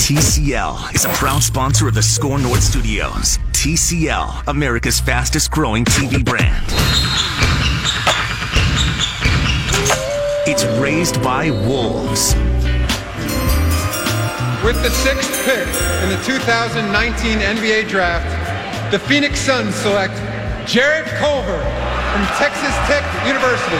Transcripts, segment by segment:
TCL is a proud sponsor of the Score North Studios. TCL, America's fastest growing TV brand. It's raised by wolves. With the 6th pick in the 2019 NBA Draft, the Phoenix Suns select Jarrett Culver from Texas Tech University.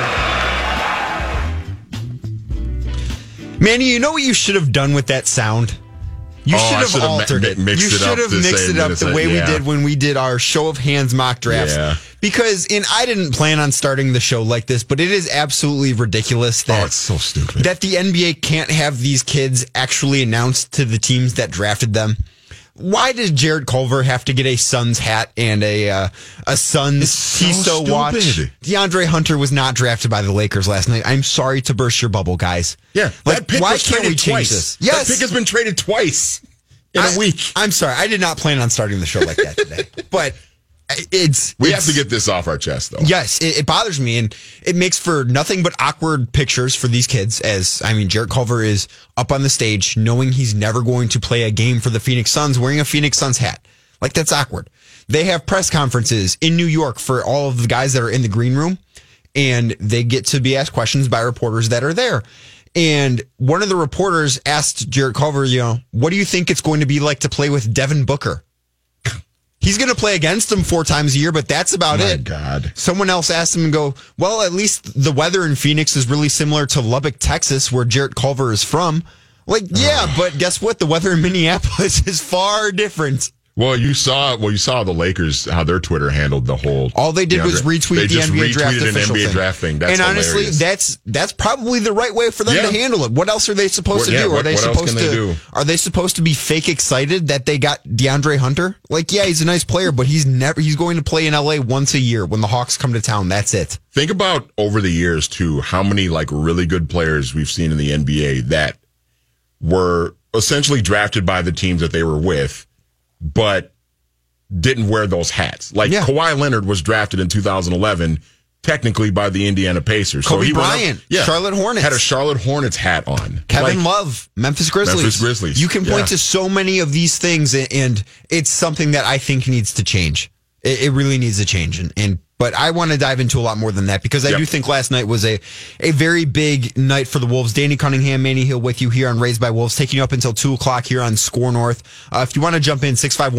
Manny, you know what you should have done with that sound? You should have altered it. You should have mixed it up the way we did when we did our show of hands mock drafts. Yeah. Because, and I didn't plan on starting the show like this, but it is absolutely ridiculous that it's so stupid that the NBA can't have these kids actually announced to the teams that drafted them. Why does Jarrett Culver have to get a Suns hat and a Suns Tissot watch? DeAndre Hunter was not drafted by the Lakers last night. I'm sorry to burst your bubble, guys. Yeah, like, that pick why was can't we traded change twice. this? Yes, that pick has been traded twice in a week. I'm sorry, I did not plan on starting the show like that today, but we have to get this off our chest, though. Yes, it bothers me, and it makes for nothing but awkward pictures for these kids. As I mean, Jarrett Culver is up on the stage, knowing he's never going to play a game for the Phoenix Suns, wearing a Phoenix Suns hat. Like, that's awkward. They have press conferences in New York for all of the guys that are in the green room, and they get to be asked questions by reporters that are there. And one of the reporters asked Jarrett Culver, what do you think it's going to be like to play with Devin Booker? He's going to play against him 4 times a year, but that's about it. God. Someone else asked him and go, well, at least the weather in Phoenix is really similar to Lubbock, Texas, where Jarrett Culver is from. Like, yeah, but guess what? The weather in Minneapolis is far different. Well, you saw the Lakers, how their Twitter handled the whole. All they did was retweet the NBA draft official an NBA draft thing. That's and honestly, hilarious. that's probably the right way for them to handle it. What else are they supposed to do? Are they supposed to be fake excited that they got DeAndre Hunter? Like, yeah, he's a nice player, but he's going to play in LA once a year when the Hawks come to town. That's it. Think about over the years too, how many like really good players we've seen in the NBA that were essentially drafted by the teams that they were with, but didn't wear those hats. Like Kawhi Leonard was drafted in 2011, technically by the Indiana Pacers. Kobe Bryant, Charlotte Hornets. Had a Charlotte Hornets hat on. Kevin Love, Memphis Grizzlies. You can point to so many of these things, and it's something that I think needs to change. It really needs to change. But I want to dive into a lot more than that because I do think last night was a very big night for the Wolves. Danny Cunningham, Manny Hill with you here on Raised by Wolves, taking you up until 2 o'clock here on Score North. If you want to jump in,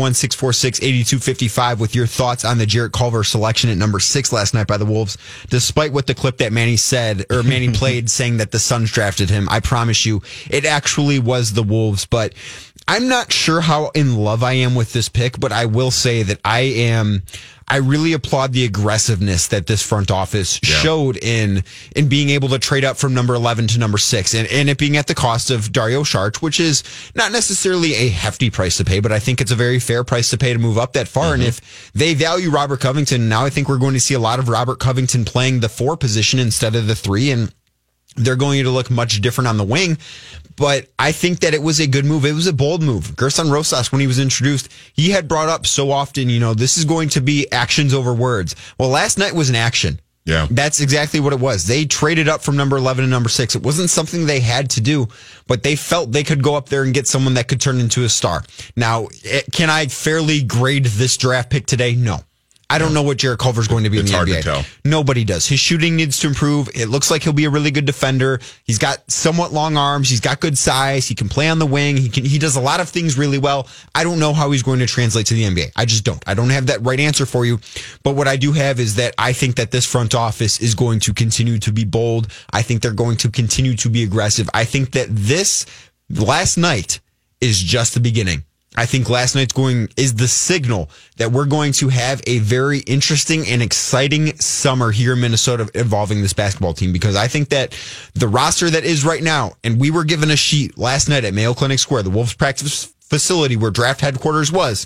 651-646-8255 with your thoughts on the Jarrett Culver selection at number 6 last night by the Wolves. Despite what the clip that Manny played saying that the Suns drafted him, I promise you, it actually was the Wolves. But I'm not sure how in love I am with this pick, but I will say that I really applaud the aggressiveness that this front office showed in being able to trade up from number 11 to number 6 and it being at the cost of Dario Saric, which is not necessarily a hefty price to pay, but I think it's a very fair price to pay to move up that far. And if they value Robert Covington, now I think we're going to see a lot of Robert Covington playing the 4 position instead of the 3, and they're going to look much different on the wing. But I think that it was a good move. It was a bold move. Gerson Rosas, when he was introduced, he had brought up so often, this is going to be actions over words. Well, last night was an action. Yeah. That's exactly what it was. They traded up from number 11 to number 6. It wasn't something they had to do, but they felt they could go up there and get someone that could turn into a star. Now, can I fairly grade this draft pick today? No. I don't know what Jarrett Culver's going to be in the NBA. It's hard to tell. Nobody does. His shooting needs to improve. It looks like he'll be a really good defender. He's got somewhat long arms. He's got good size. He can play on the wing. He does a lot of things really well. I don't know how he's going to translate to the NBA. I just don't. I don't have that right answer for you. But what I do have is that I think that this front office is going to continue to be bold. I think they're going to continue to be aggressive. I think that this last night is just the beginning. I think last night's is the signal that we're going to have a very interesting and exciting summer here in Minnesota involving this basketball team, because I think that the roster that is right now, and we were given a sheet last night at Mayo Clinic Square, the Wolves practice facility where draft headquarters was.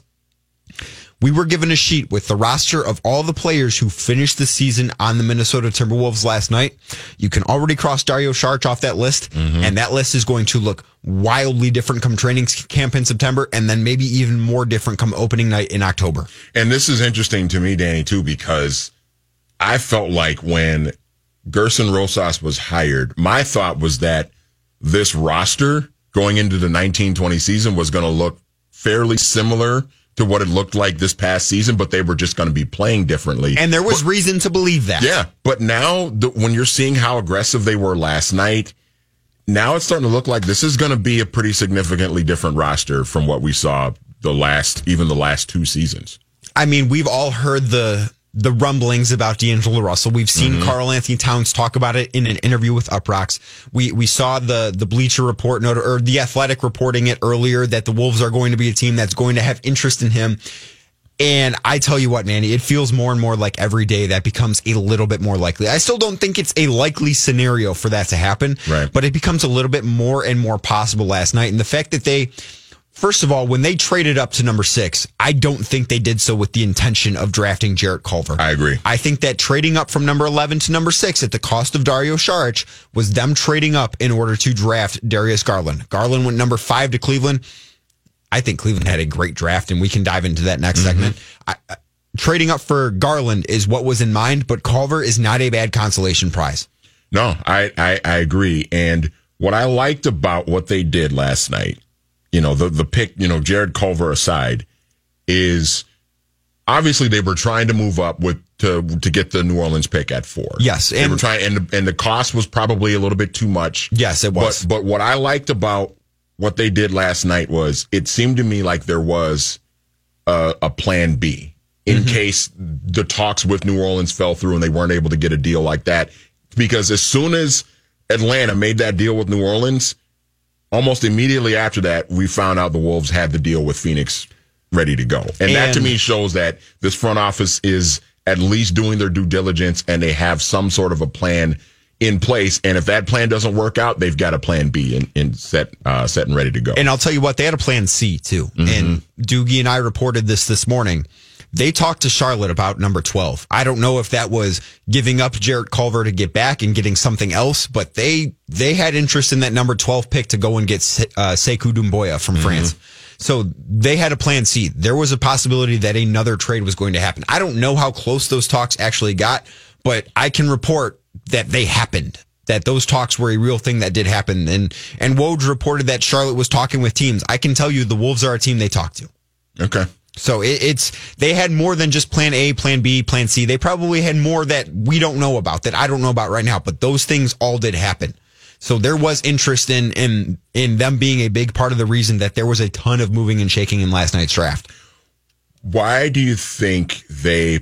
We were given a sheet with the roster of all the players who finished the season on the Minnesota Timberwolves last night. You can already cross Dario Saric off that list, and that list is going to look wildly different come training camp in September, and then maybe even more different come opening night in October. And this is interesting to me, Danny, too, because I felt like when Gerson Rosas was hired, my thought was that this roster going into the 19-20 season was going to look fairly similar to what it looked like this past season, but they were just going to be playing differently. And there was reason to believe that. Yeah, but now when you're seeing how aggressive they were last night, now it's starting to look like this is going to be a pretty significantly different roster from what we saw the last 2 seasons. I mean, we've all heard the rumblings about D'Angelo Russell. We've seen Karl Anthony Towns talk about it in an interview with Uprocks. We saw the Bleacher Report note, or the Athletic reporting it earlier, that the Wolves are going to be a team that's going to have interest in him. And I tell you what, Manny, it feels more and more like every day that becomes a little bit more likely. I still don't think it's a likely scenario for that to happen, right, but it becomes a little bit more and more possible last night. And the fact that first of all, when they traded up to number 6, I don't think they did so with the intention of drafting Jarrett Culver. I agree. I think that trading up from number 11 to number 6 at the cost of Dario Saric was them trading up in order to draft Darius Garland. Garland went number 5 to Cleveland. I think Cleveland had a great draft, and we can dive into that next segment. Trading up for Garland is what was in mind, but Culver is not a bad consolation prize. No, I agree. And what I liked about what they did last night, the pick, Jarrett Culver aside, is obviously they were trying to move up to get the New Orleans pick at 4. Yes, they were trying, and the cost was probably a little bit too much. Yes, it was. But what I liked about what they did last night was it seemed to me like there was a plan B in case the talks with New Orleans fell through and they weren't able to get a deal like that. Because as soon as Atlanta made that deal with New Orleans, almost immediately after that, we found out the Wolves had the deal with Phoenix ready to go. And that to me shows that this front office is at least doing their due diligence and they have some sort of a plan in place. And if that plan doesn't work out, they've got a plan B set and ready to go. And I'll tell you what, they had a plan C too. And Doogie and I reported this morning. They talked to Charlotte about number 12. I don't know if that was giving up Jarrett Culver to get back and getting something else, but they had interest in that number 12 pick to go and get Sekou Doumbouya from France. So they had a plan C. There was a possibility that another trade was going to happen. I don't know how close those talks actually got, but I can report that they happened, that those talks were a real thing that did happen. And Woj reported that Charlotte was talking with teams. I can tell you the Wolves are a team they talk to. Okay. So they had more than just plan A, plan B, plan C. They probably had more that we don't know about, that I don't know about right now, but those things all did happen. So there was interest in them being a big part of the reason that there was a ton of moving and shaking in last night's draft. Why do you think do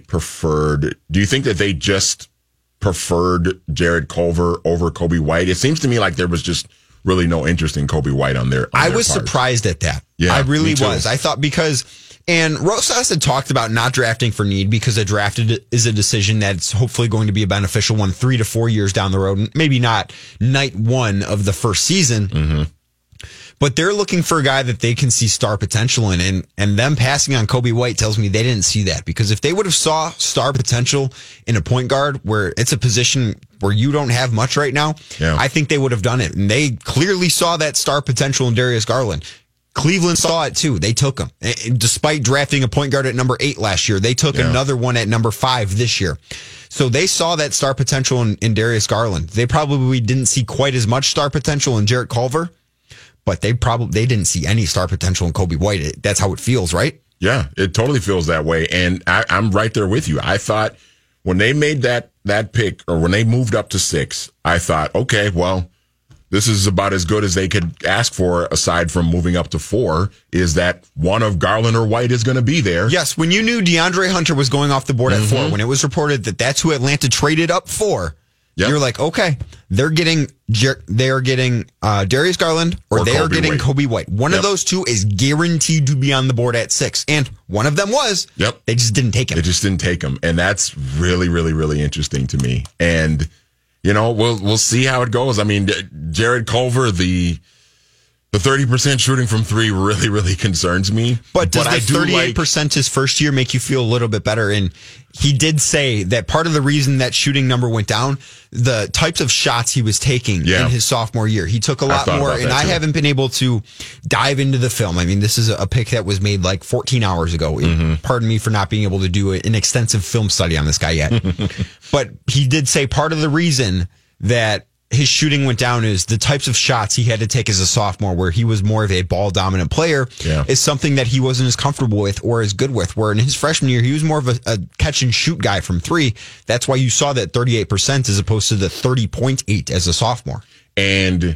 you think that they just preferred Jarrett Culver over Kobe White? It seems to me like there was just really no interest in Kobe White on their I was surprised at that. Yeah, I really was. I thought and Rosas had talked about not drafting for need because a draft is a decision that's hopefully going to be a beneficial one 3 to 4 years down the road. Maybe not night 1 of the first season. But they're looking for a guy that they can see star potential in. And them passing on Kobe White tells me they didn't see that. Because if they would have saw star potential in a point guard where it's a position where you don't have much right now, I think they would have done it. And they clearly saw that star potential in Darius Garland. Cleveland saw it too. They took him. Despite drafting a point guard at number 8 last year, they took another one at number 5 this year. So they saw that star potential in Darius Garland. They probably didn't see quite as much star potential in Jarrett Culver. But they didn't see any star potential in Kobe White. That's how it feels, right? Yeah, it totally feels that way. And I'm right there with you. I thought when they made that pick, or when they moved up to 6, I thought, okay, well, this is about as good as they could ask for, aside from moving up to 4, is that one of Garland or White is going to be there. Yes, when you knew DeAndre Hunter was going off the board at 4, when it was reported that that's who Atlanta traded up for, you're like, okay, they're getting Darius Garland or they are getting Kobe White. One of those two is guaranteed to be on the board at 6. And one of them was. They just didn't take him. They just didn't take him. And that's really, really, really interesting to me. And, we'll see how it goes. I mean, Jarrett Culver, the 30% shooting from 3 really, really concerns me. But does the 38% his first year make you feel a little bit better? And he did say that part of the reason that shooting number went down, the types of shots he was taking in his sophomore year. He took a lot more, and I haven't been able to dive into the film. I mean, this is a pick that was made like 14 hours ago. Pardon me for not being able to do an extensive film study on this guy yet. But he did say part of the reason that his shooting went down is the types of shots he had to take as a sophomore, where he was more of a ball dominant player, is something that he wasn't as comfortable with or as good with. Where in his freshman year, he was more of a catch and shoot guy from three. That's why you saw that 38% as opposed to the 30.8 as a sophomore. And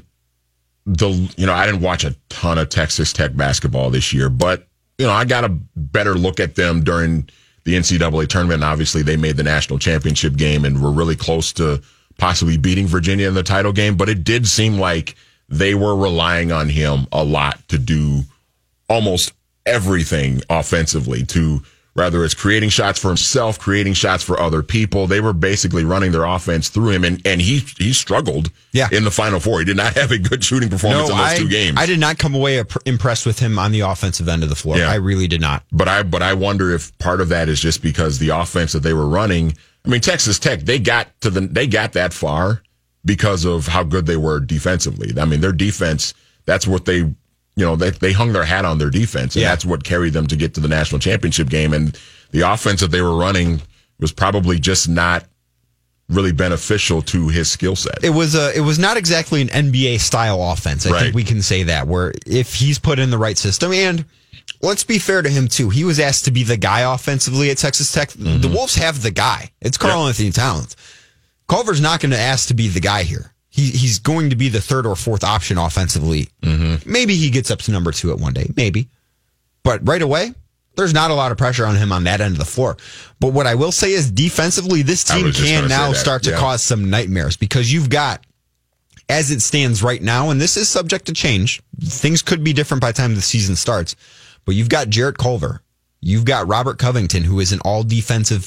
I didn't watch a ton of Texas Tech basketball this year, but I got a better look at them during the NCAA tournament. And obviously, they made the national championship game and were really close to possibly beating Virginia in the title game, but it did seem like they were relying on him a lot to do almost everything offensively, to whether it's creating shots for himself, creating shots for other people. They were basically running their offense through him, and he struggled in the Final Four. He did not have a good shooting performance in those two games. I did not come away impressed with him on the offensive end of the floor. I really did not. But I wonder if part of that is just because the offense that they were running, I mean, Texas Tech, they got that far because of how good they were defensively. I mean, their defense, that's what they hung their hat on their defense, and that's what carried them to get to the national championship game. And the offense that they were running was probably just not really beneficial to his skill set. It was not exactly an NBA style offense. I think we can say that, where if he's put in the right system, and let's be fair to him too, he was asked to be the guy offensively at Texas Tech. Mm-hmm. The Wolves have the guy. It's Karl Anthony Towns. Culver's not going to ask to be the guy here. He's going to be the third or fourth option offensively. Mm-hmm. Maybe he gets up to number 2 at one day. Maybe. But right away, there's not a lot of pressure on him on that end of the floor. But what I will say is defensively, this team can now start to cause some nightmares, because you've got, as it stands right now, and this is subject to change, things could be different by the time the season starts, but you've got Jarrett Culver. You've got Robert Covington, who is an all defensive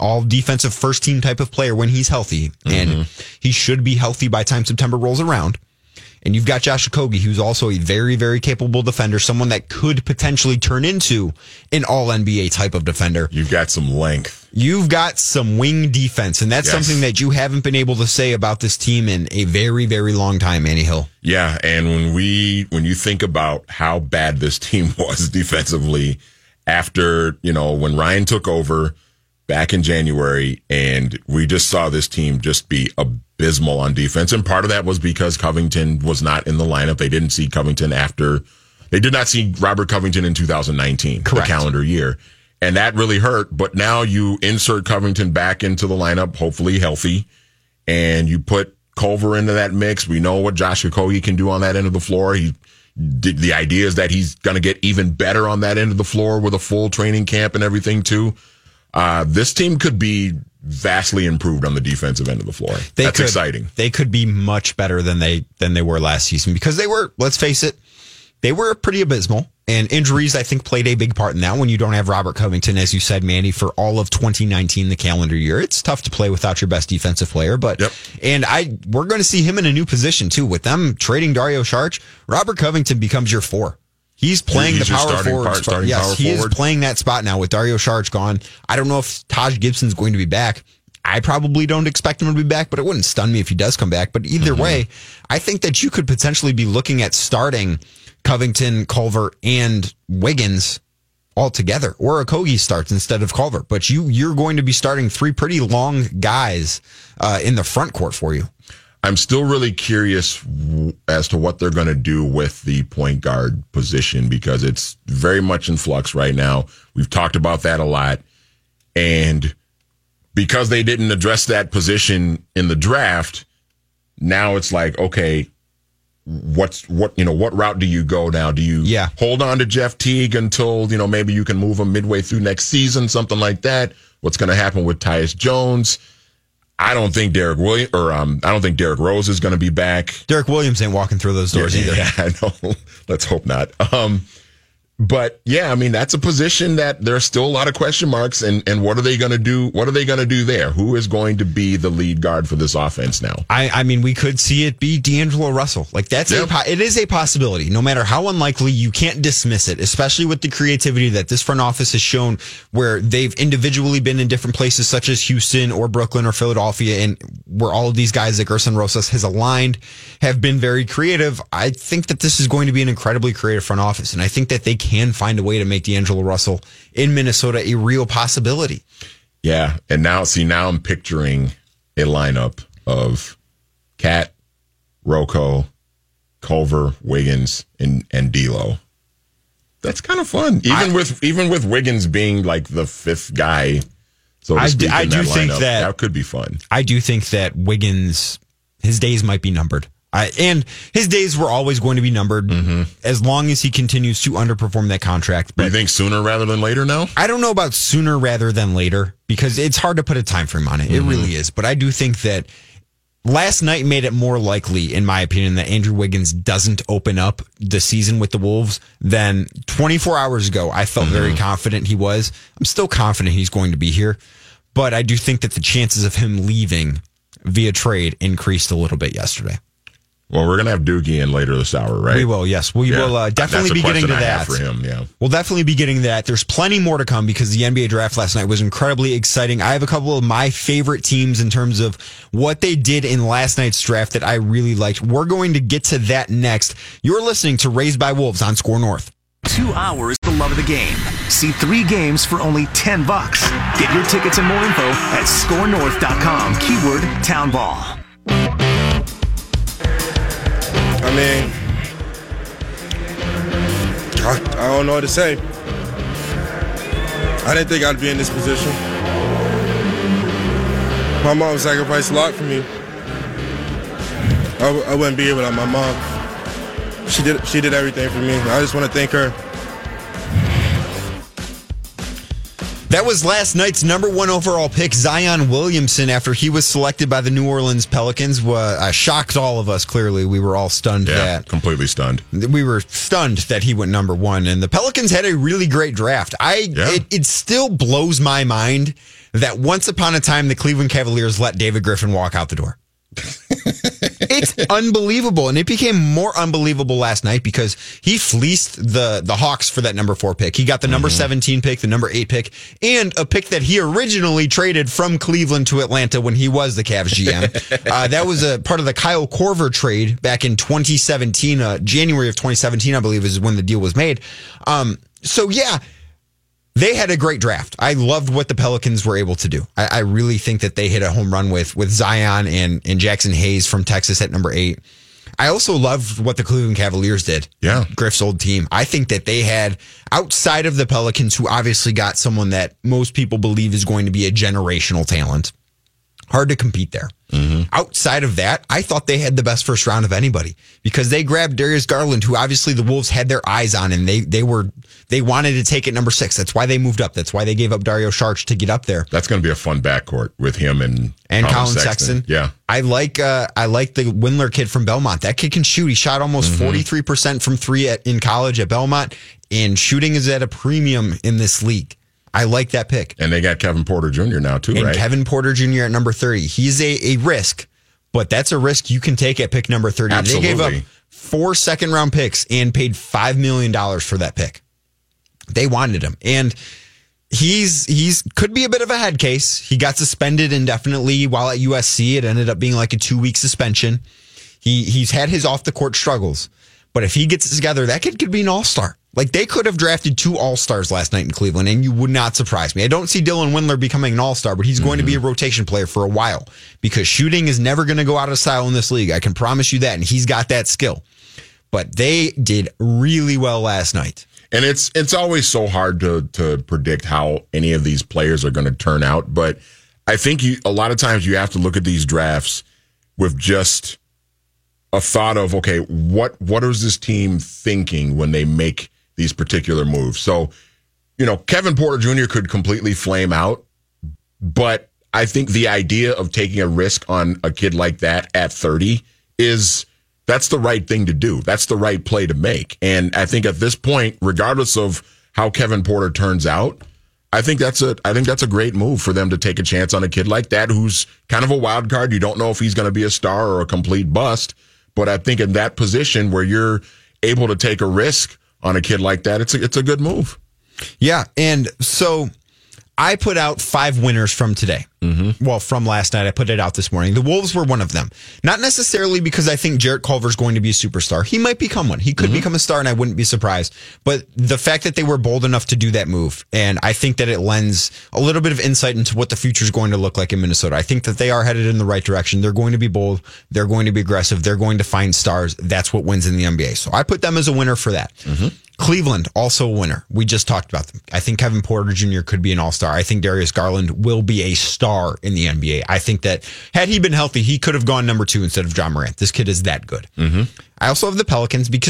first team type of player when he's healthy, and he should be healthy by the time September rolls around. And you've got Josh Okogie, who's also a very, very capable defender, someone that could potentially turn into an all-NBA type of defender. You've got some length. You've got some wing defense, and that's something that you haven't been able to say about this team in a very, very long time, Manny Hill. Yeah, and when you think about how bad this team was defensively after, when Ryan took over back in January, and we just saw this team just be abysmal on defense. And part of that was because Covington was not in the lineup. They didn't see Covington they did not see Robert Covington in 2019, the calendar year. And that really hurt. But now you insert Covington back into the lineup, hopefully healthy, and you put Culver into that mix. We know what Josh Okogie can do on that end of the floor. The idea is that he's going to get even better on that end of the floor with a full training camp and everything too. This team could be vastly improved on the defensive end of the floor. That's exciting. They could be much better than they were last season, because they were, let's face it, they were pretty abysmal. And injuries, I think, played a big part in that. When you don't have Robert Covington, as you said, Mandy, for all of 2019, the calendar year, it's tough to play without your best defensive player. But we're going to see him in a new position too. With them trading Dario Saric, Robert Covington becomes your 4. He's playing the power forward spot. Yes, he is playing that spot now with Dario Saric gone. I don't know if Taj Gibson's going to be back. I probably don't expect him to be back, but it wouldn't stun me if he does come back. But either way, I think that you could potentially be looking at starting Covington, Culver, and Wiggins all together, or Okogie starts instead of Culver. But you're going to be starting 3 pretty long guys in the front court for you. I'm still really curious as to what they're going to do with the point guard position, because it's very much in flux right now. We've talked about that a lot. And because they didn't address that position in the draft, now it's like, okay, what route do you go now? Do you hold on to Jeff Teague until, maybe you can move him midway through next season, something like that? What's going to happen with Tyus Jones? I don't think Derek Rose is going to be back. Derek Williams ain't walking through those doors either. Yeah, I know. Let's hope not. But yeah, I mean, that's a position that there's still a lot of question marks. And what are they going to do? What are they going to do there? Who is going to be the lead guard for this offense now? I mean, we could see it be D'Angelo Russell. Like it is a possibility. No matter how unlikely, you can't dismiss it, especially with the creativity that this front office has shown, where they've individually been in different places such as Houston or Brooklyn or Philadelphia, and where all of these guys that Gerson Rosas has aligned have been very creative. I think that this is going to be an incredibly creative front office, and I think that they can find a way to make D'Angelo Russell in Minnesota a real possibility. Yeah, and now I'm picturing a lineup of Cat, Rocco, Culver, Wiggins, and D'Lo. That's kind of fun. Even with Wiggins being like the fifth guy, so to speak, I in do that think lineup, that could be fun. I do think that Wiggins, his days might be numbered. And his days were always going to be numbered as long as he continues to underperform that contract. But you think sooner rather than later now? I don't know about sooner rather than later because it's hard to put a time frame on it. It really is. But I do think that last night made it more likely, in my opinion, that Andrew Wiggins doesn't open up the season with the Wolves than 24 hours ago. I felt very confident he was. I'm still confident he's going to be here. But I do think that the chances of him leaving via trade increased a little bit yesterday. Well, we're going to have Doogie in later this hour, right? We will, yes. We will definitely be getting to that. For him, yeah. We'll definitely be getting to that. There's plenty more to come because the NBA draft last night was incredibly exciting. I have a couple of my favorite teams in terms of what they did in last night's draft that I really liked. We're going to get to that next. You're listening to Raised by Wolves on Score North. 2 hours, the love of the game. See 3 games for only $10. Get your tickets and more info at scorenorth.com. Keyword Town Ball. I mean, I don't know what to say. I didn't think I'd be in this position. My mom sacrificed a lot for me. I wouldn't be here without my mom. She did everything for me. I just want to thank her. That was last night's number 1 overall pick, Zion Williamson, after he was selected by the New Orleans Pelicans. Shocked all of us, clearly. We were all stunned. Completely stunned. We were stunned that he went number 1. And the Pelicans had a really great draft. It still blows my mind that once upon a time the Cleveland Cavaliers let David Griffin walk out the door. It's unbelievable, and it became more unbelievable last night because he fleeced the Hawks for that number 4 pick. He got the number 17 pick, the number 8 pick, and a pick that he originally traded from Cleveland to Atlanta when he was the Cavs GM. That was a part of the Kyle Korver trade back in 2017, January of 2017, I believe, is when the deal was made. They had a great draft. I loved what the Pelicans were able to do. I really think that they hit a home run with Zion and Jackson Hayes from Texas at number 8. I also loved what the Cleveland Cavaliers did. Yeah. Griff's old team. I think that they had, outside of the Pelicans, who obviously got someone that most people believe is going to be a generational talent, hard to compete there. Outside of that, I thought they had the best first round of anybody because they grabbed Darius Garland, who obviously the Wolves had their eyes on, and they wanted to take it number 6. That's why they moved up. That's why they gave up Dario Saric to get up there. That's going to be a fun backcourt with him and Colin Sexton. Yeah, I like the Windler kid from Belmont. That kid can shoot. He shot almost 43% from 3 in college at Belmont, and shooting is at a premium in this league. I like that pick. And they got Kevin Porter Jr. now, too, right? And Kevin Porter Jr. at number 30. He's a risk, but that's a risk you can take at pick number 30. Absolutely. They gave up 4 second-round picks and paid $5 million for that pick. They wanted him. And he's could be a bit of a head case. He got suspended indefinitely while at USC. It ended up being like a 2-week suspension. He's had his off-the-court struggles. But if he gets it together, that kid could be an all-star. Like, they could have drafted 2 all-stars last night in Cleveland, and you would not surprise me. I don't see Dylan Windler becoming an all-star, but he's going to be a rotation player for a while because shooting is never going to go out of style in this league. I can promise you that, and he's got that skill. But they did really well last night. And it's always so hard to predict how any of these players are going to turn out. But I think a lot of times you have to look at these drafts with just a thought of, okay, what is this team thinking when they make these particular moves? So, Kevin Porter Jr. could completely flame out, but I think the idea of taking a risk on a kid like that at 30 that's the right thing to do. That's the right play to make. And I think at this point, regardless of how Kevin Porter turns out, I think that's a great move for them to take a chance on a kid like that who's kind of a wild card. You don't know if he's going to be a star or a complete bust, but I think in that position where you're able to take a risk on a kid like that, it's a good move. Yeah, and so I put out 5 winners from today. Well, from last night, I put it out this morning. The Wolves were one of them. Not necessarily because I think Jarrett Culver's going to be a superstar. He might become one. He could become a star, and I wouldn't be surprised. But the fact that they were bold enough to do that move, and I think that it lends a little bit of insight into what the future is going to look like in Minnesota. I think that they are headed in the right direction. They're going to be bold. They're going to be aggressive. They're going to find stars. That's what wins in the NBA. So I put them as a winner for that. Cleveland, also a winner. We just talked about them. I think Kevin Porter Jr. could be an all-star. I think Darius Garland will be a star in the NBA. I think that had he been healthy, he could have gone number 2 instead of John Morant. This kid is that good. I also have the Pelicans because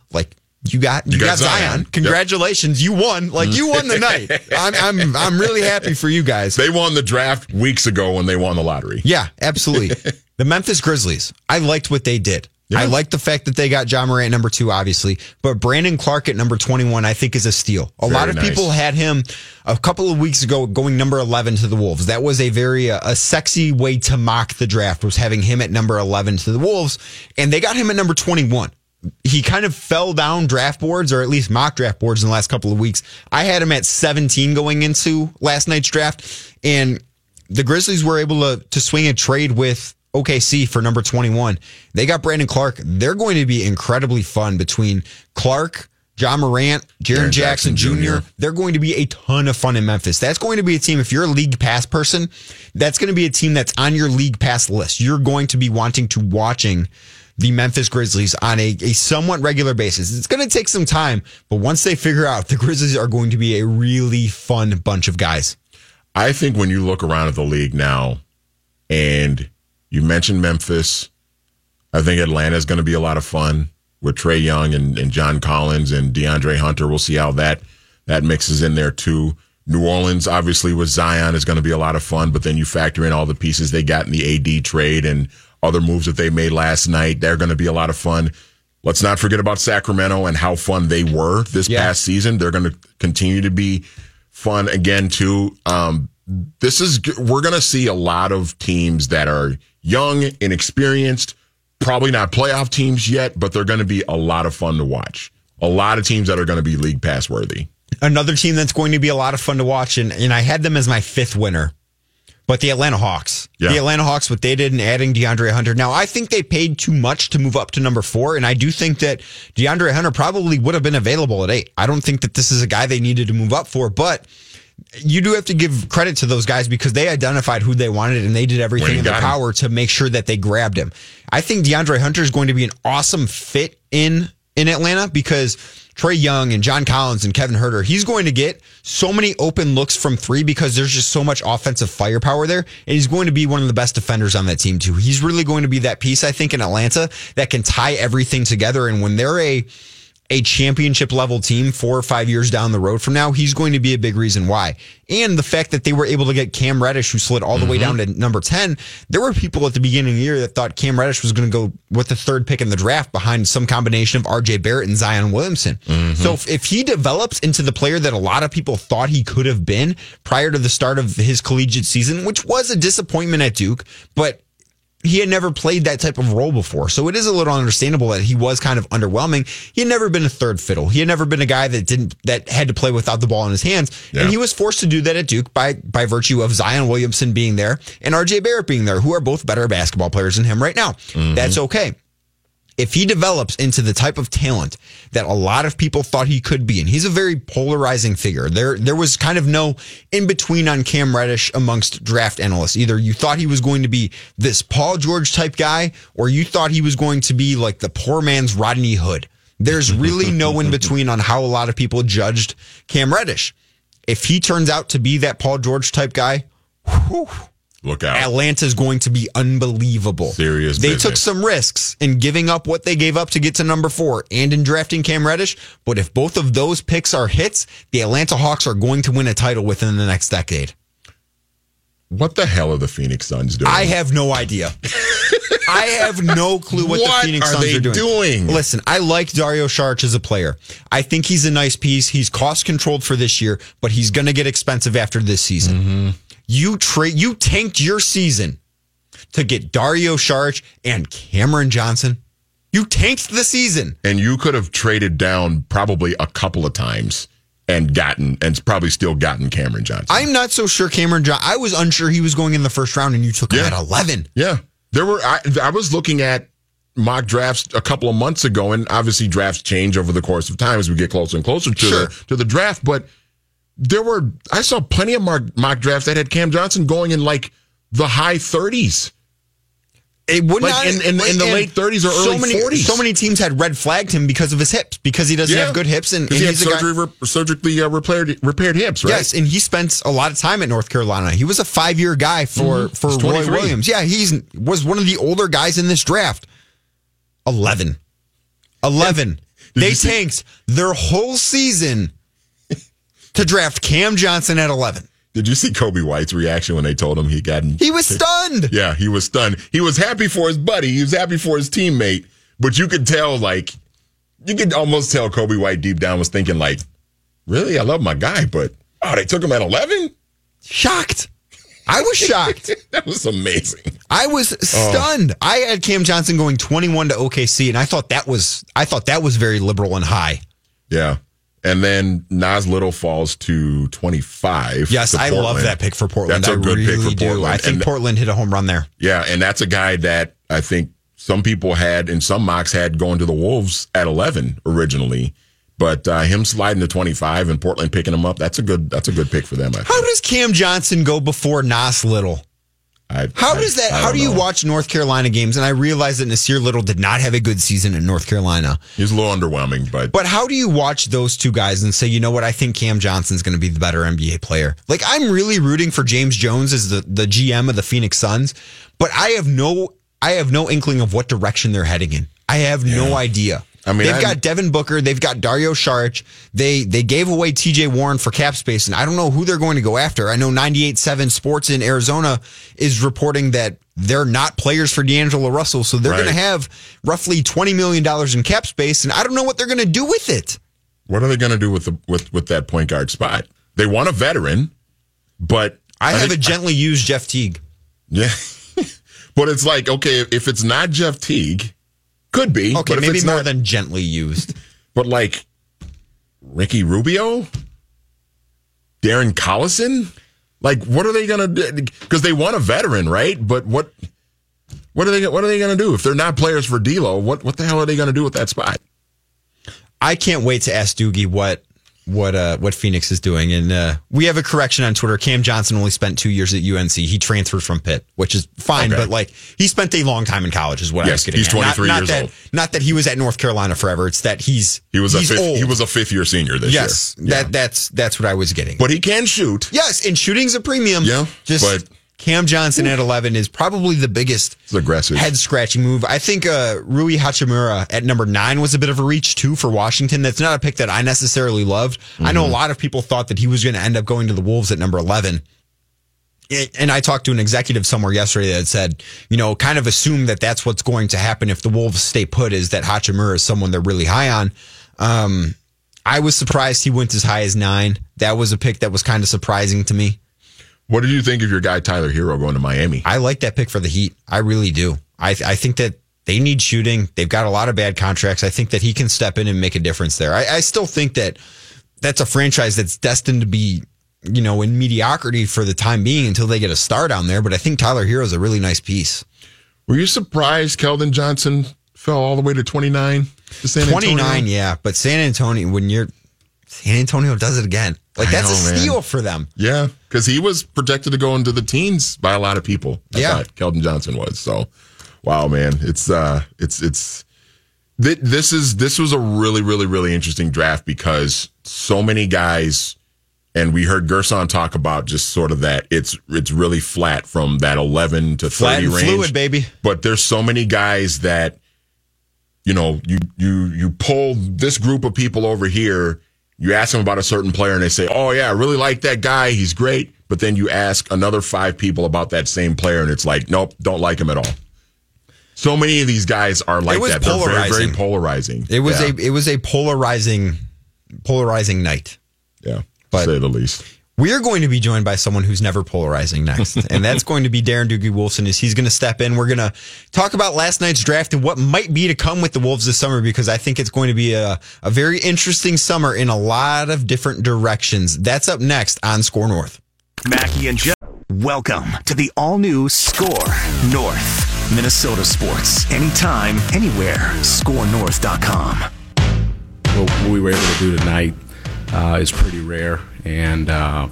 you got Zion. Congratulations. Yep. You won. You won the night. I'm really happy for you guys. They won the draft weeks ago when they won the lottery. Yeah, absolutely. The Memphis Grizzlies. I liked what they did. Yeah. I like the fact that they got John Morant number 2, obviously, but Brandon Clark at number 21, I think is a steal. A lot of people had him a couple of weeks ago going number 11 to the Wolves. That was a very a sexy way to mock the draft, was having him at number 11 to the Wolves, and they got him at number 21. He kind of fell down draft boards, or at least mock draft boards, in the last couple of weeks. I had him at 17 going into last night's draft, and the Grizzlies were able to swing a trade with OKC for number 21. They got Brandon Clark. They're going to be incredibly fun between Clark, John Morant, Jaren Jackson Jr. They're going to be a ton of fun in Memphis. That's going to be a team, if you're a league pass person, that's going to be a team that's on your league pass list. You're going to be wanting to watching the Memphis Grizzlies on a somewhat regular basis. It's going to take some time, but once they figure out, the Grizzlies are going to be a really fun bunch of guys. I think when you look around at the league now, and you mentioned Memphis, I think Atlanta is going to be a lot of fun with Trae Young and John Collins and DeAndre Hunter. We'll see how that mixes in there too. New Orleans, obviously, with Zion is going to be a lot of fun, but then you factor in all the pieces they got in the AD trade and other moves that they made last night. They're going to be a lot of fun. Let's not forget about Sacramento and how fun they were this past season. They're going to continue to be fun again too. We're going to see a lot of teams that are young, inexperienced, probably not playoff teams yet, but they're going to be a lot of fun to watch. A lot of teams that are going to be league pass worthy. Another team that's going to be a lot of fun to watch, and I had them as my 5th winner, but the Atlanta Hawks. Yeah. The Atlanta Hawks, what they did in adding DeAndre Hunter. Now, I think they paid too much to move up to number 4, and I do think that DeAndre Hunter probably would have been available at 8. I don't think that this is a guy they needed to move up for, but you do have to give credit to those guys because they identified who they wanted and they did everything in their power to make sure that they grabbed him. I think DeAndre Hunter is going to be an awesome fit in Atlanta because Trae Young and John Collins and Kevin Huerter, he's going to get so many open looks from 3 because there's just so much offensive firepower there. And he's going to be one of the best defenders on that team too. He's really going to be that piece, I think, in Atlanta that can tie everything together. And when they're a championship level team 4 or 5 years down the road from now, he's going to be a big reason why. And the fact that they were able to get Cam Reddish, who slid all the way down to number 10. There were people at the beginning of the year that thought Cam Reddish was going to go with the 3rd pick in the draft behind some combination of RJ Barrett and Zion Williamson. So if he develops into the player that a lot of people thought he could have been prior to the start of his collegiate season, which was a disappointment at Duke, but he had never played that type of role before. So it is a little understandable that he was kind of underwhelming. He had never been a 3rd fiddle. He had never been a guy that had to play without the ball in his hands. Yeah. And he was forced to do that at Duke by virtue of Zion Williamson being there and RJ Barrett being there, who are both better basketball players than him right now. That's okay. If he develops into the type of talent that a lot of people thought he could be, and he's a very polarizing figure. There was kind of no in-between on Cam Reddish amongst draft analysts. Either you thought he was going to be this Paul George type guy, or you thought he was going to be like the poor man's Rodney Hood. There's really no in-between on how a lot of people judged Cam Reddish. If he turns out to be that Paul George type guy, look out. Atlanta's going to be unbelievable. Serious They business. took some risks in giving up what they gave up to get to number 4 and in drafting Cam Reddish. But if both of those picks are hits, the Atlanta Hawks are going to win a title within the next decade. What the hell are the Phoenix Suns doing? I have no idea. I have no clue what the Phoenix Suns are doing. Listen, I like Dario Saric as a player. I think he's a nice piece. He's cost controlled for this year, but he's going to get expensive after this season. You tanked your season to get Dario Saric and Cameron Johnson. You tanked the season. And you could have traded down probably a couple of times and probably still gotten Cameron Johnson. I'm not so sure Cameron Johnson. I was unsure he was going in the first round, and you took him at 11. Yeah. I was looking at mock drafts a couple of months ago, and obviously drafts change over the course of time as we get closer and closer to the draft, but I saw plenty of mock drafts that had Cam Johnson going in like the high 30s. It would like not in the late 30s or early 40s. So many teams had red flagged him because of his hips, because he doesn't have good hips, and he had he's surgically repaired hips, right? Yes, and he spent a lot of time at North Carolina. He was a 5-year guy for Roy Williams. Yeah, was one of the older guys in this draft. 11. They tanked their whole season to draft Cam Johnson at 11. Did you see Kobe White's reaction when they told him he got... He was stunned. Yeah, he was stunned. He was happy for his buddy. He was happy for his teammate. But you could tell, you could almost tell Kobe White deep down was thinking, really? I love my guy, but, they took him at 11? Shocked. I was shocked. That was amazing. I was stunned. I had Cam Johnson going 21 to OKC, and I thought that was very liberal and high. Yeah. And then Nas Little falls to 25. Yes, I love that pick for Portland. That's a good pick for Portland. I think Portland hit a home run there. Yeah, and that's a guy that I think some people in some mocks had going to the Wolves at 11 originally. But him sliding to 25 and Portland picking him up, that's a good pick for them. How does Cam Johnson go before Nas Little? How do you watch North Carolina games? And I realize that Nasir Little did not have a good season in North Carolina. He's a little underwhelming, but how do you watch those two guys and say, you know what, I think Cam Johnson's going to be the better NBA player? I'm really rooting for James Jones as the GM of the Phoenix Suns, but I have no inkling of what direction they're heading in. I have no idea. I mean, they've got Devin Booker, they've got Dario Saric. They gave away TJ Warren for cap space, and I don't know who they're going to go after. I know 98.7 Sports in Arizona is reporting that they're not players for D'Angelo Russell, so they're going to have roughly $20 million in cap space, and I don't know what they're going to do with it. What are they going to do with that point guard spot? They want a veteran, but I have a gently used Jeff Teague. Yeah, but it's okay, if it's not Jeff Teague. Could be. Okay, but maybe more than gently used. But Ricky Rubio? Darren Collison? What are they going to do? Because they want a veteran, right? But what are they going to do? If they're not players for D'Lo, what the hell are they going to do with that spot? I can't wait to ask Doogie what Phoenix is doing. And we have a correction on Twitter. Cam Johnson only spent 2 years at UNC. He transferred from Pitt, which is fine. Okay. But he spent a long time in college is what I was getting at. He's 23 years old. Not that he was at North Carolina forever. It's that he was a fifth-year senior this year. Yes, that's what I was getting. But he can shoot. Yes, and shooting's a premium. Yeah, but Cam Johnson at 11 is probably the biggest head-scratching move. I think Rui Hachimura at number 9 was a bit of a reach, too, for Washington. That's not a pick that I necessarily loved. Mm-hmm. I know a lot of people thought that he was going to end up going to the Wolves at number 11. And I talked to an executive somewhere yesterday that said, kind of assume that that's what's going to happen if the Wolves stay put, is that Hachimura is someone they're really high on. I was surprised he went as high as 9. That was a pick that was kind of surprising to me. What did you think of your guy Tyler Hero going to Miami? I like that pick for the Heat. I really do. I think that they need shooting. They've got a lot of bad contracts. I think that he can step in and make a difference there. I still think that that's a franchise that's destined to be, in mediocrity for the time being until they get a star down there. But I think Tyler Hero is a really nice piece. Were you surprised Keldon Johnson fell all the way to 29 to San Antonio? 29, yeah. But San Antonio does it again. That's a steal for them. Yeah, because he was projected to go into the teens by a lot of people. I thought Keldon Johnson was. So, wow, man, this was a really, really, really interesting draft because so many guys, and we heard Gerson talk about just sort of that it's really flat from that 11 to 30 flat and range, fluid, baby. But there's so many guys that you pull this group of people over here. You ask them about a certain player and they say, oh, yeah, I really like that guy. He's great. But then you ask another 5 people about that same player and it's nope, don't like him at all. So many of these guys are like that. They're very, very polarizing. It was a polarizing night. Yeah, to say the least. We are going to be joined by someone who's never polarizing next, and that's going to be Darren Doogie Wolfson. As he's going to step in, we're going to talk about last night's draft and what might be to come with the Wolves this summer, because I think it's going to be a very interesting summer in a lot of different directions. That's up next on Score North. Mackie and Joe. Welcome to the all-new Score North. Minnesota sports. Anytime, anywhere. ScoreNorth.com. What we were able to do tonight is pretty rare. And,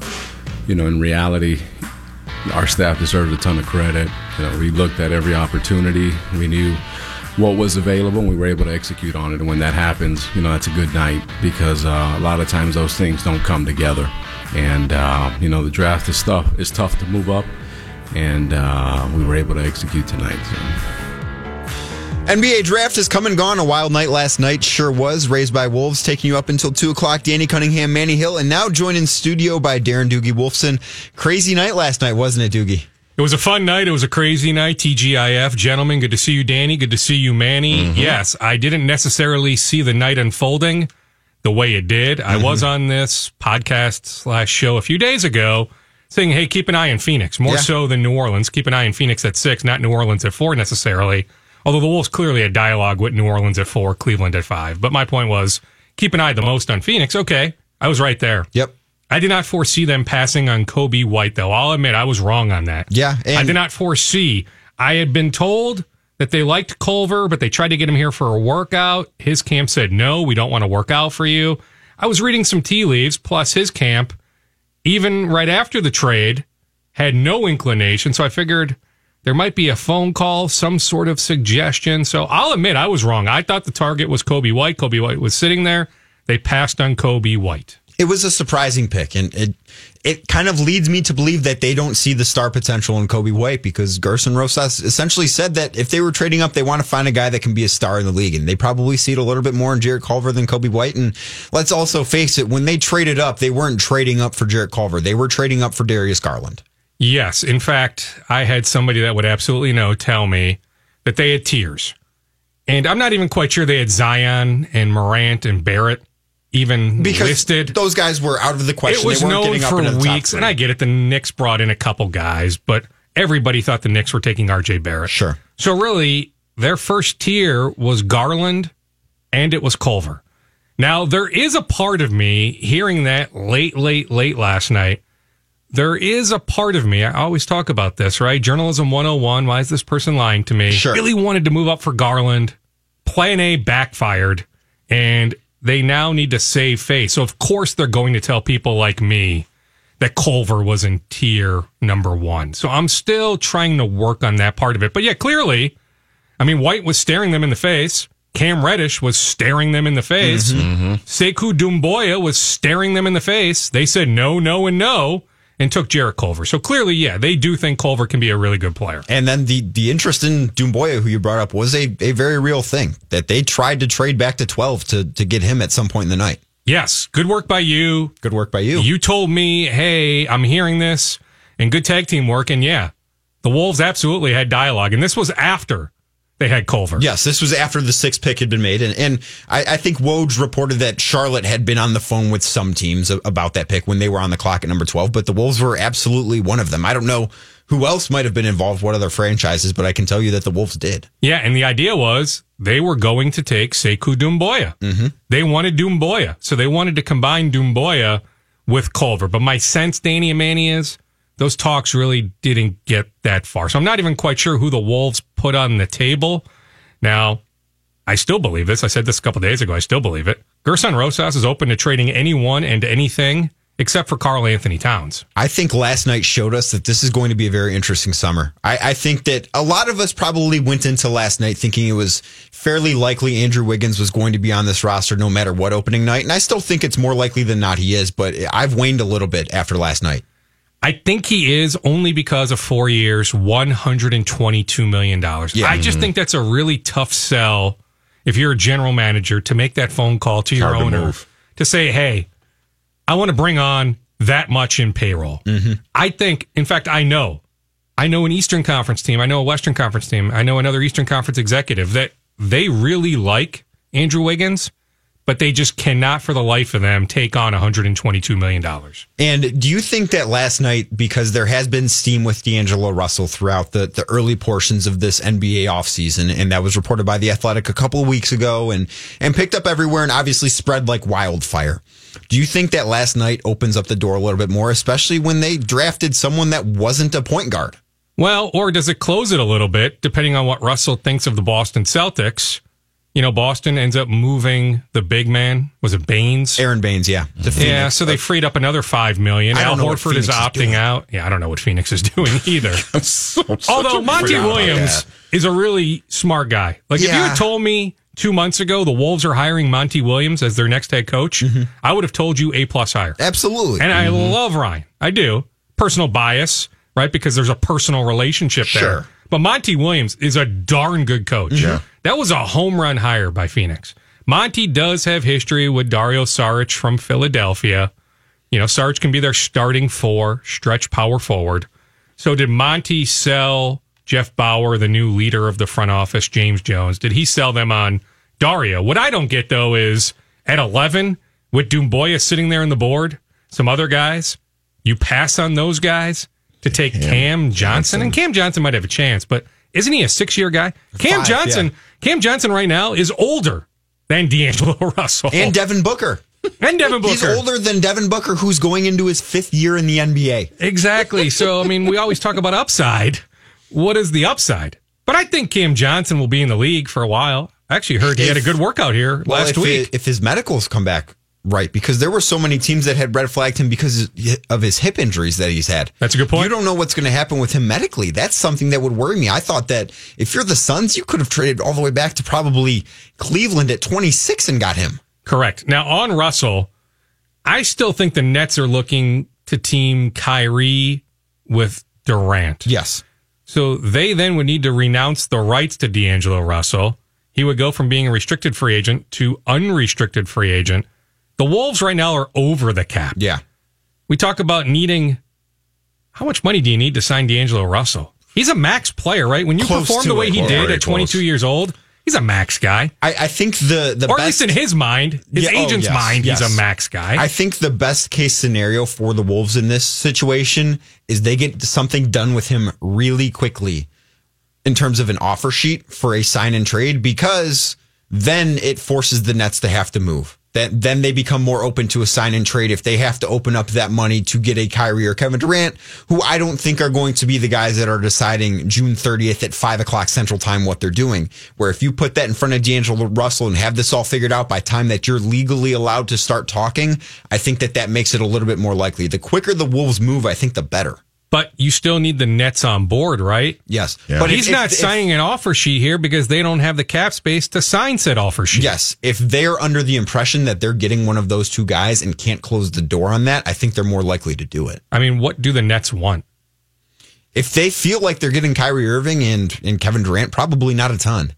in reality, our staff deserves a ton of credit. We looked at every opportunity. We knew what was available, and we were able to execute on it. And when that happens, that's a good night, because a lot of times those things don't come together. And, the draft is tough to move up, and we were able to execute tonight. So. NBA draft has come and gone. A wild night last night sure was. Raised by Wolves, taking you up until 2 o'clock. Danny Cunningham, Manny Hill, and now joined in studio by Darren Doogie Wolfson. Crazy night last night, wasn't it, Doogie? It was a fun night. It was a crazy night. TGIF. Gentlemen, good to see you, Danny. Good to see you, Manny. Mm-hmm. Yes, I didn't necessarily see the night unfolding the way it did. Mm-hmm. I was on this podcast/show a few days ago saying, hey, keep an eye on Phoenix, more so than New Orleans. Keep an eye on Phoenix at 6, not New Orleans at 4 necessarily. Although the Wolves clearly had dialogue with New Orleans at 4, Cleveland at 5. But my point was, keep an eye the most on Phoenix. Okay, I was right there. Yep. I did not foresee them passing on Coby White, though. I'll admit I was wrong on that. Yeah. I did not foresee. I had been told that they liked Culver, but they tried to get him here for a workout. His camp said, no, we don't want to work out for you. I was reading some tea leaves, plus his camp, even right after the trade, had no inclination. So I figured there might be a phone call, some sort of suggestion. So I'll admit I was wrong. I thought the target was Coby White. Coby White was sitting there. They passed on Coby White. It was a surprising pick, and it kind of leads me to believe that they don't see the star potential in Coby White, because Gerson Rosas essentially said that if they were trading up, they want to find a guy that can be a star in the league, and they probably see it a little bit more in Jarrett Culver than Coby White. And let's also face it, when they traded up, they weren't trading up for Jarrett Culver. They were trading up for Darius Garland. Yes. In fact, I had somebody that would absolutely know tell me that they had tiers. And I'm not even quite sure they had Zion and Morant and Barrett even because listed. Those guys were out of the question. It was they weren't known getting up for into the weeks, and I get it. The Knicks brought in a couple guys, but everybody thought the Knicks were taking RJ Barrett. Sure. So really, their first tier was Garland, and it was Culver. Now, there is a part of me, hearing that late last night, there is a part of me, I always talk about this, right? Journalism 101, why is this person lying to me? Sure. Really wanted to move up for Garland. Plan A backfired, and they now need to save face. So, of course, they're going to tell people like me that Culver was in tier number 1. So I'm still trying to work on that part of it. But yeah, clearly, I mean, White was staring them in the face. Cam Reddish was staring them in the face. Mm-hmm. Sekou Doumbouya was staring them in the face. They said no, no, and no, and took Jarrett Culver. So clearly, yeah, they do think Culver can be a really good player. And then the interest in Doumbouya, who you brought up, was a very real thing, that they tried to trade back to 12 to get him at some point in the night. Yes, good work by you. Good work by you. You told me, hey, I'm hearing this, and good tag team work. And yeah, the Wolves absolutely had dialogue. And this was after they had Culver. Yes, this was after the 6th pick had been made. And I think Woj reported that Charlotte had been on the phone with some teams about that pick when they were on the clock at number 12, but the Wolves were absolutely one of them. I don't know who else might have been involved, what other franchises, but I can tell you that the Wolves did. Yeah, and the idea was they were going to take Sekou Doumbouya. Mm-hmm. They wanted Doumbouya, so they wanted to combine Doumbouya with Culver. But my sense, Danny and Manny, is those talks really didn't get that far. So I'm not even quite sure who the Wolves put on the table. Now, I still believe this. I said this a couple days ago. I still believe it. Gerson Rosas is open to trading anyone and anything except for Karl Anthony Towns. I think last night showed us that this is going to be a very interesting summer. I think that a lot of us probably went into last night thinking it was fairly likely Andrew Wiggins was going to be on this roster no matter what opening night. And I still think it's more likely than not he is, but I've waned a little bit after last night. I think he is, only because of 4 years, $122 million. Yeah. I just think that's a really tough sell if you're a general manager to make that phone call to your owner to say, hey, I want to bring on that much in payroll. Mm-hmm. I think, in fact, I know an Eastern Conference team, I know a Western Conference team, I know another Eastern Conference executive that they really like Andrew Wiggins, but they just cannot for the life of them take on $122 million. And do you think that last night, because there has been steam with D'Angelo Russell throughout the early portions of this NBA offseason, and that was reported by The Athletic a couple of weeks ago and picked up everywhere and obviously spread like wildfire. Do you think that last night opens up the door a little bit more, especially when they drafted someone that wasn't a point guard? Well, or does it close it a little bit, depending on what Russell thinks of the Boston Celtics? You know, Boston ends up moving the big man. Was it Baines? Aaron Baines, yeah. Yeah, so they freed up another $5 million. Al Horford is opting out. Yeah, I don't know what Phoenix is doing either. Although Monty Williams is a really smart guy. Like, if you had told me 2 months ago the Wolves are hiring Monty Williams as their next head coach, I would have told you A+ hire. Absolutely. And I love Ryan. I do. Personal bias, right? Because there's a personal relationship there. Sure. But Monty Williams is a darn good coach. Yeah. That was a home run hire by Phoenix. Monty does have history with Dario Saric from Philadelphia. You know, Saric can be their starting stretch power forward. So did Monty sell Jeff Bauer, the new leader of the front office, James Jones? Did he sell them on Dario? What I don't get, though, is at 11, with Doumbouya sitting there on the board, some other guys, you pass on those guys to take Cam Johnson. And Cam Johnson might have a chance, but isn't he a 6-year guy? Cam Johnson right now is older than D'Angelo Russell. And Devin Booker. He's older than Devin Booker, who's going into his 5th year in the NBA. Exactly. So, I mean, we always talk about upside. What is the upside? But I think Cam Johnson will be in the league for a while. I actually heard he had a good workout here last week. If his medicals come back right, because there were so many teams that had red flagged him because of his hip injuries that he's had. That's a good point. You don't know what's going to happen with him medically. That's something that would worry me. I thought that if you're the Suns, you could have traded all the way back to probably Cleveland at 26 and got him. Correct. Now, on Russell, I still think the Nets are looking to team Kyrie with Durant. Yes. So they then would need to renounce the rights to D'Angelo Russell. He would go from being a restricted free agent to unrestricted free agent. The Wolves right now are over the cap. Yeah. We talk about needing, how much money do you need to sign D'Angelo Russell? He's a max player, right? When you perform the way he did at 22 years old, he's a max guy. I think the or at least in his mind, his agent's mind, he's a max guy. I think the best case scenario for the Wolves in this situation is they get something done with him really quickly in terms of an offer sheet for a sign and trade, because then it forces the Nets to have to move. Then they become more open to a sign and trade if they have to open up that money to get a Kyrie or Kevin Durant, who I don't think are going to be the guys that are deciding June 30th at 5 o'clock Central Time what they're doing. Where if you put that in front of D'Angelo Russell and have this all figured out by time that you're legally allowed to start talking, I think that makes it a little bit more likely. The quicker the Wolves move, I think the better. But you still need the Nets on board, right? Yes. Yeah. But he's not signing an offer sheet here because they don't have the cap space to sign said offer sheet. Yes. If they're under the impression that they're getting one of those two guys and can't close the door on that, I think they're more likely to do it. I mean, what do the Nets want? If they feel like they're getting Kyrie Irving and Kevin Durant, probably not a ton.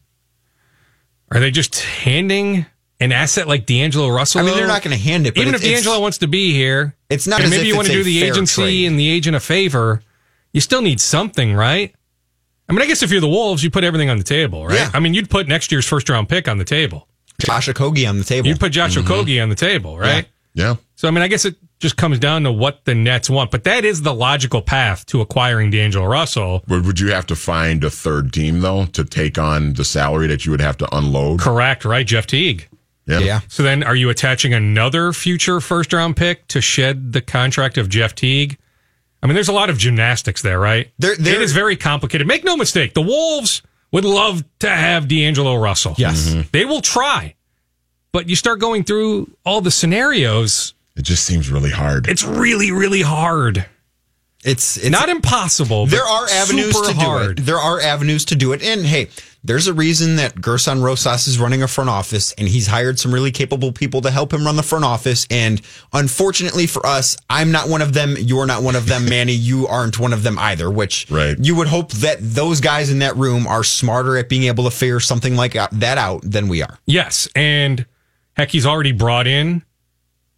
Are they just handing an asset like D'Angelo Russell? I mean, they're not going to hand it. But even if D'Angelo wants to be here, it's not. And maybe you want to do the agency and the agent a favor. You still need something, right? I mean, I guess if you're the Wolves, you put everything on the table, right? Yeah. I mean, you'd put next year's first round pick on the table. Josh Okogie on the table. You'd put Josh Okogie on the table, right? Yeah. So, I mean, I guess it just comes down to what the Nets want. But that is the logical path to acquiring D'Angelo Russell. Would you have to find a third team, though, to take on the salary that you would have to unload? Correct, right? Jeff Teague. Yeah. So then are you attaching another future first round pick to shed the contract of Jeff Teague? I mean, there's a lot of gymnastics there, right? It is very complicated. Make no mistake, the Wolves would love to have D'Angelo Russell. Yes. They will try. But you start going through all the scenarios. It just seems really hard. It's really, really hard. It's not impossible. But there are avenues to do it. There are avenues to do it. And hey, there's a reason that Gerson Rosas is running a front office, and he's hired some really capable people to help him run the front office. And unfortunately for us, I'm not one of them. You're not one of them, Manny. You aren't one of them either, which you would hope that those guys in that room are smarter at being able to figure something like that out than we are. Yes. And heck, he's already brought in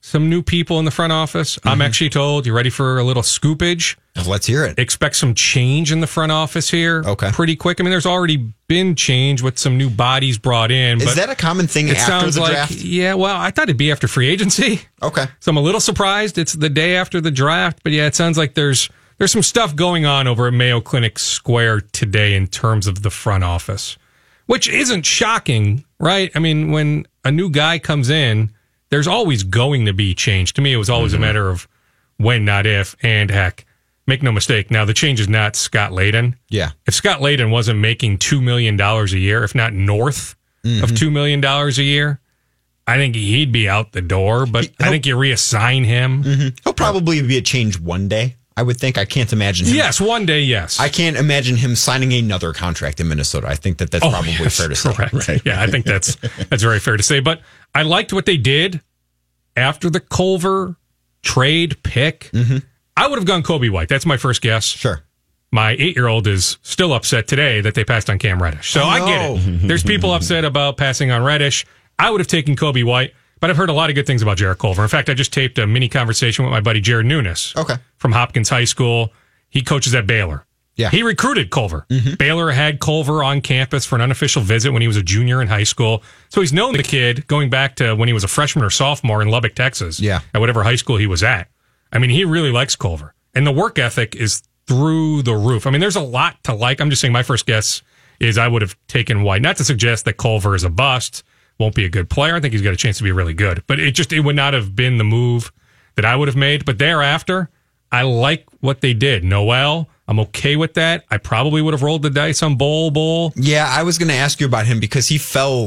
some new people in the front office. I'm actually told, you ready for a little scoopage? Let's hear it. Expect some change in the front office here. Okay. Pretty quick. I mean, there's already been change with some new bodies brought in. Is but that a common thing it after sounds the like, draft? yeah, well, I thought it'd be after free agency. Okay. So I'm a little surprised it's the day after the draft. But yeah, it sounds like there's some stuff going on over at Mayo Clinic Square today in terms of the front office, which isn't shocking, right? I mean, when a new guy comes in, there's always going to be change. To me, it was always a matter of when, not if. And heck, make no mistake. Now, the change is not Scott Layden. Yeah. If Scott Layden wasn't making $2 million a year, if not north of $2 million a year, I think he'd be out the door. But I think you reassign him. He'll probably be a change one day, I would think. I can't imagine him. Yes, one day, yes. I can't imagine him signing another contract in Minnesota. I think that's probably fair to say. Correct. Right. Yeah, I think that's very fair to say. But I liked what they did after the Culver trade pick. I would have gone Kobe White. That's my first guess. Sure. My 8-year-old is still upset today that they passed on Cam Reddish. So I get it. There's people upset about passing on Reddish. I would have taken Kobe White, but I've heard a lot of good things about Jarrett Culver. In fact, I just taped a mini conversation with my buddy Jared Nunes from Hopkins High School. He coaches at Baylor. Yeah. He recruited Culver. Baylor had Culver on campus for an unofficial visit when he was a junior in high school. So he's known the kid going back to when he was a freshman or sophomore in Lubbock, Texas. Yeah. At whatever high school he was at. I mean, he really likes Culver. And the work ethic is through the roof. I mean, there's a lot to like. I'm just saying my first guess is I would have taken White. Not to suggest that Culver is a bust, won't be a good player. I think he's got a chance to be really good. But it would not have been the move that I would have made. But thereafter, I like what they did. Noel, I'm okay with that. I probably would have rolled the dice on Bol. Yeah, I was going to ask you about him because he fell.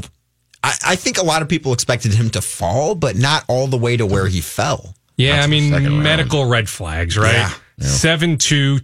I think a lot of people expected him to fall, but not all the way to where he fell. Yeah, That's I mean, the medical red flags, right? Yeah. 7'2",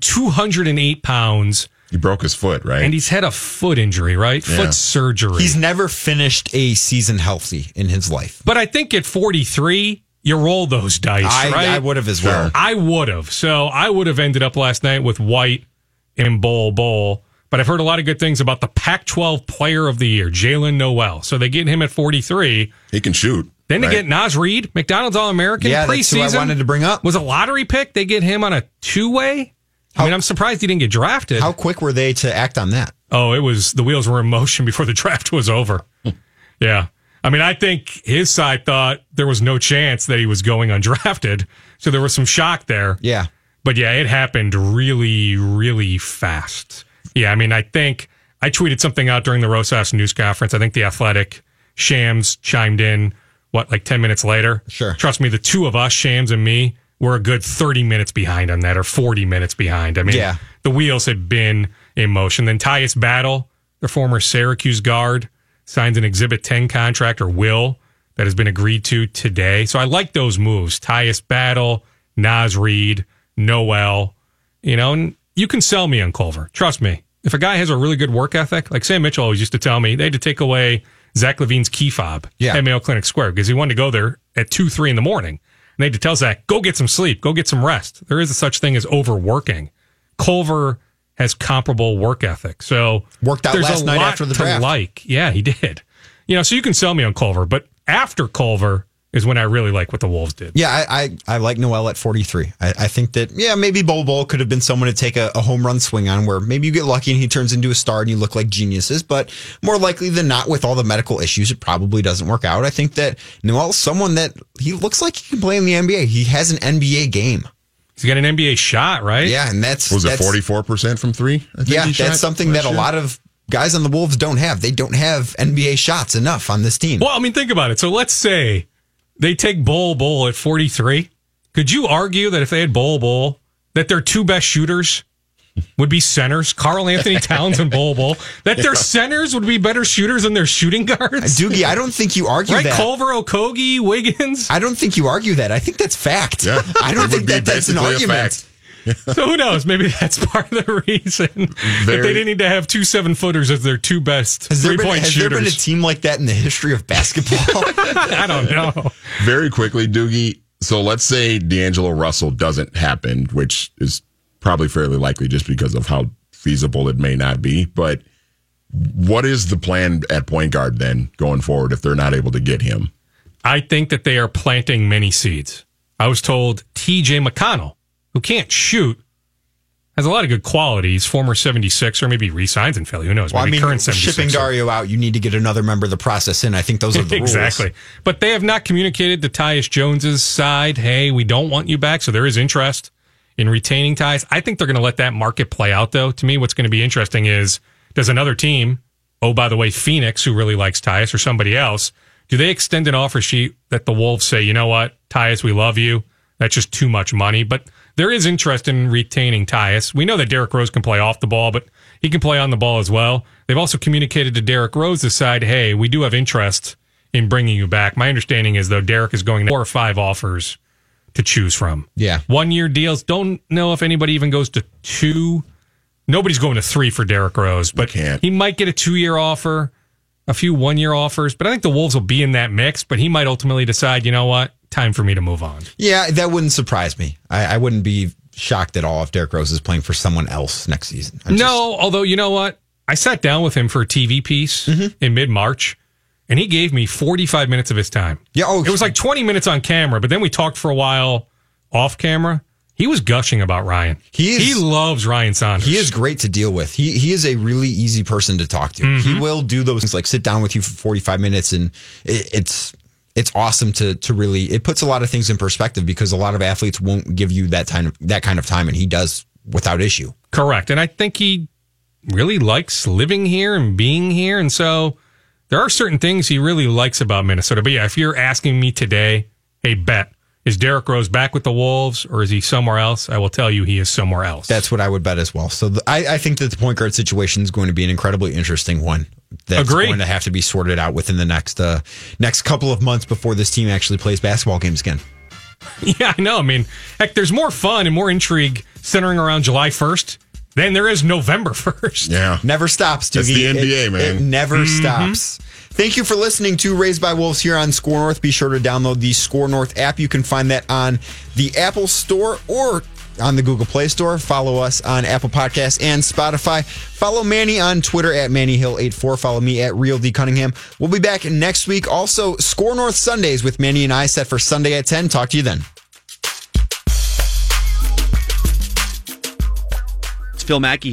208 pounds. He broke his foot, right? And he's had a foot injury, right? Yeah. Foot surgery. He's never finished a season healthy in his life. But I think at 43, you roll those dice, right? I would have as well. I would have. So I would have ended up last night with White and Bol. But I've heard a lot of good things about the Pac-12 Player of the Year, Jalen Noel. So they get him at 43. He can shoot. Then they get Naz Reid, McDonald's All-American, Yeah, preseason. that's who I wanted to bring up. Was a lottery pick. They get him on a two-way. I mean, I'm surprised he didn't get drafted. How quick were they to act on that? Oh, the wheels were in motion before the draft was over. Yeah. I mean, I think his side thought there was no chance that he was going undrafted. So there was some shock there. Yeah. But yeah, it happened really, really fast. Yeah, I mean, I think I tweeted something out during the Rosas news conference. I think the Athletic, Shams chimed in, like 10 minutes later? Sure. Trust me, the two of us, Shams and me, were a good 30 minutes behind on that, or 40 minutes behind. I mean, the wheels had been in motion. Then Tyus Battle, the former Syracuse guard, signs an Exhibit 10 contract, or will, that has been agreed to today. So I like those moves. Tyus Battle, Naz Reid, Noel. And you can sell me on Culver. Trust me. If a guy has a really good work ethic, like Sam Mitchell always used to tell me, they had to take away Zach Levine's key fob at Mayo Clinic Square because he wanted to go there at 2, 3 in the morning. And they had to tell Zach, go get some sleep, go get some rest. There is a such thing as overworking. Culver has comparable work ethic. So worked out last night after the draft. Yeah, he did. So you can sell me on Culver, but after Culver is when I really like what the Wolves did. Yeah, I like Noel at 43. I think that, maybe Bol could have been someone to take a home run swing on where maybe you get lucky and he turns into a star and you look like geniuses. But more likely than not, with all the medical issues, it probably doesn't work out. I think that Noel's someone that he looks like he can play in the NBA. He has an NBA game. He's got an NBA shot, right? Yeah, and that's... Was it 44% from three? Yeah, that's something that a lot of guys on the Wolves don't have. They don't have NBA shots enough on this team. Well, I mean, think about it. So let's say they take Bol at 43. Could you argue that if they had Bol, that their two best shooters would be centers, Karl Anthony Towns and Bol, that their centers would be better shooters than their shooting guards? Doogie, I don't think you argue that. Right, Culver, Okogie, Wiggins? I don't think you argue that. I think that's fact. Yeah, I don't think that's an argument. So who knows? Maybe that's part of the reason that they didn't need to have 2 7-footers as their two best three-point shooters. Has there been a team like that in the history of basketball? I don't know. Very quickly, Doogie. So let's say D'Angelo Russell doesn't happen, which is probably fairly likely just because of how feasible it may not be. But what is the plan at point guard then going forward if they're not able to get him? I think that they are planting many seeds. I was told TJ McConnell, who can't shoot, has a lot of good qualities, former 76 or maybe re-signs in Philly. Who knows? Well, maybe current shipping 76er. Dario out, you need to get another member of the process in. I think those are the rules. Exactly. But they have not communicated to Tyus Jones's side, hey, we don't want you back. So there is interest in retaining Tyus. I think they're going to let that market play out, though. To me, what's going to be interesting is, does another team, oh, by the way, Phoenix, who really likes Tyus, or somebody else, do they extend an offer sheet that the Wolves say, you know what, Tyus, we love you. That's just too much money. But there is interest in retaining Tyus. We know that Derrick Rose can play off the ball, but he can play on the ball as well. They've also communicated to Derrick Rose's side, hey, we do have interest in bringing you back. My understanding is, though, Derrick is going to 4 or 5 offers to choose from. Yeah. 1-year deals. Don't know if anybody even goes to 2. Nobody's going to 3 for Derrick Rose, but he might get a 2-year offer, a few 1-year offers. But I think the Wolves will be in that mix, but he might ultimately decide, you know what, time for me to move on. Yeah, that wouldn't surprise me. I wouldn't be shocked at all if Derrick Rose is playing for someone else next season. Although, you know what? I sat down with him for a TV piece in mid-March, and he gave me 45 minutes of his time. Yeah, it was like 20 minutes on camera, but then we talked for a while off camera. He was gushing about Ryan. He loves Ryan Saunders. He is great to deal with. He is a really easy person to talk to. He will do those things, like sit down with you for 45 minutes, and it's awesome to really, it puts a lot of things in perspective, because a lot of athletes won't give you that kind of time, and he does without issue. Correct. And I think he really likes living here and being here. And so there are certain things he really likes about Minnesota. But yeah, if you're asking me today, hey, bet, is Derrick Rose back with the Wolves, or is he somewhere else? I will tell you he is somewhere else. That's what I would bet as well. So I think that the point guard situation is going to be an incredibly interesting one. That's going to have to be sorted out within the next couple of months before this team actually plays basketball games again. Yeah, I know. I mean, heck, there's more fun and more intrigue centering around July 1st than there is November 1st. Yeah. Never stops, Doogie. That's the NBA, man. It never stops. Thank you for listening to Raised by Wolves here on Score North. Be sure to download the Score North app. You can find that on the Apple Store or on the Google Play Store. Follow us on Apple Podcasts and Spotify. Follow Manny on Twitter at MannyHill84. Follow me at Real D Cunningham. We'll be back next week. Also, Score North Sundays with Manny and I, set for Sunday at 10. Talk to you then. It's Phil Mackey